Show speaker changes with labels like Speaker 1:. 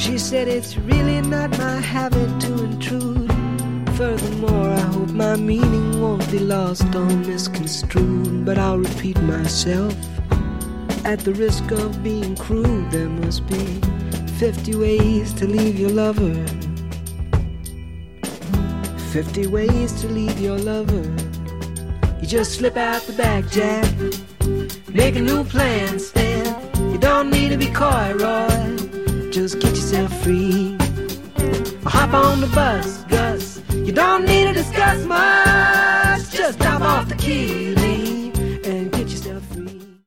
Speaker 1: She said it's really not my habit to intrude. Furthermore, I hope my meaning won't be lost or misconstrued. But I'll repeat myself at the risk of being crude. There must be 50 ways to leave your lover. 50 ways to leave your lover. You just slip out the back, Jack. Make a new plan, Stan. You don't need to be coy, Roy. Just get yourself free. Or hop on the bus, Gus. You don't need to discuss much. Just drop off the key, leave.